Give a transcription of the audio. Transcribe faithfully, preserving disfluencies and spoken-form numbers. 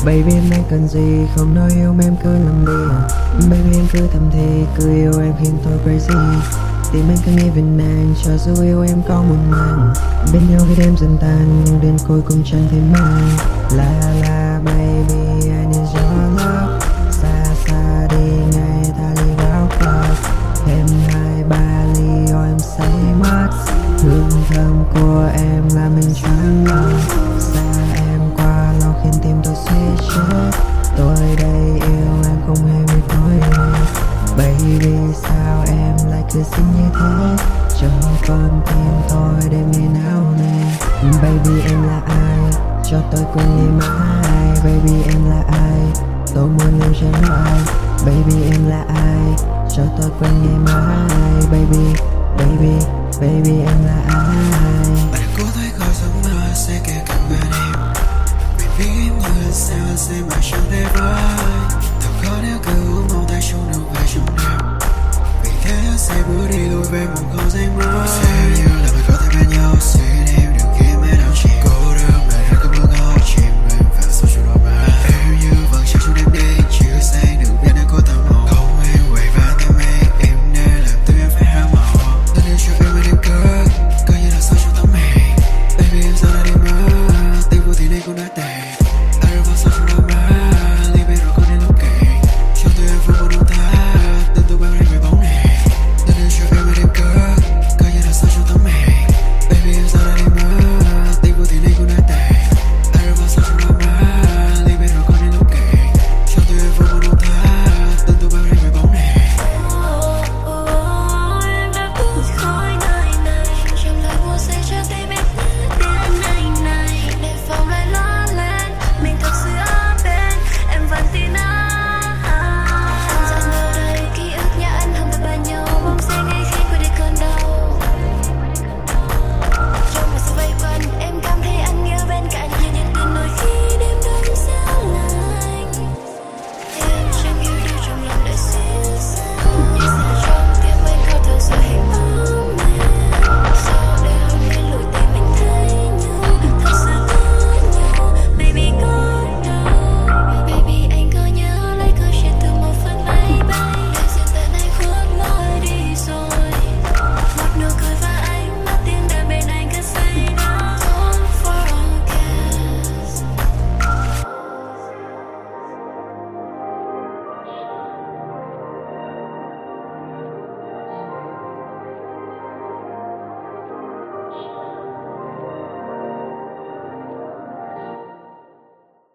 Baby em đang cần gì, không nói yêu mà em cứ làm đi. Baby em cứ thầm thì, cứ yêu em khiến tôi crazy. Tim anh cứ nghĩ về nàng, cho dù yêu em có muộn màng. Bên nhau khi đêm dần tan, nhưng đến cuối cùng chẳng thể mang. La la baby, I need your love. Xa xa đi ngày ta đi vào club. Thêm hai ba ly rồi em say mất. Hương thơm của em làm mình choáng ngợp. Xa em qua lâu khiến tim tôi suy chết. Tôi đây yêu em không hề biết nói. Baby sao em lại cứ xinh như thế, cho con tim tôi đêm ngày nào nè. Baby em là ai, cho tôi cùng ngày mãi. Baby em là ai, tôi muốn yêu chẳng ai. Baby em là ai, cho tôi quên ngày mai. Baby, baby, baby em là ai. Bạn cố thấy có giống mơ sẽ kể cận bên em. Baby em như sao sẽ mà chẳng thể vơi. Thật khó nếu cứ uống màu tay xuống đầu về trong đêm. Vì thế sẽ bước đi lùi về một không gian mới. Sẽ như là mình có thể bên nhau suy đi.